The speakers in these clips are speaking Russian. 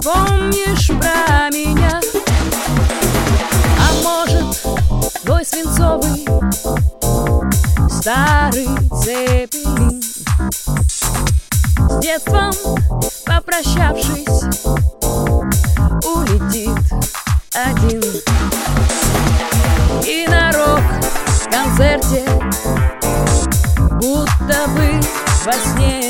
вспомнишь про меня. А может, твой свинцовый старый цепелин, с детством попрощавшись, улетит один. И на рок-концерте, будто бы во сне,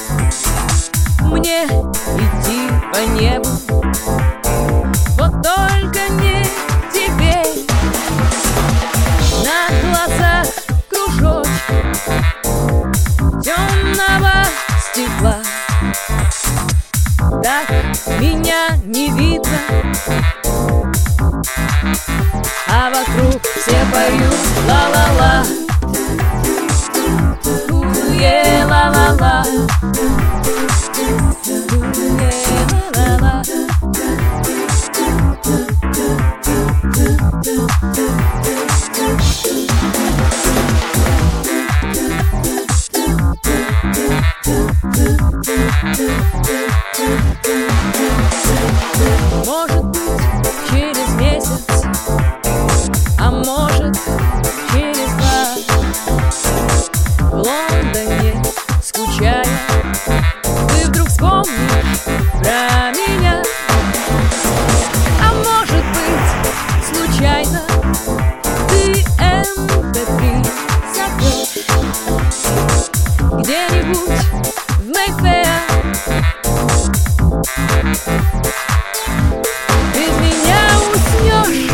мне идти по небу, вот только не теперь. На глазах кружочек темного стекла, так меня не видно, а вокруг все поют ла-ла-ла, уе, ла-ла-ла, уе, ла-ла-ла. Может быть, через месяц, а может, через два, в Лондоне скучая, ты вдруг вспомнишь про меня. А может быть, случайно ты MP3 запрешь где-нибудь в Мэйфэа. Без меня уснешь.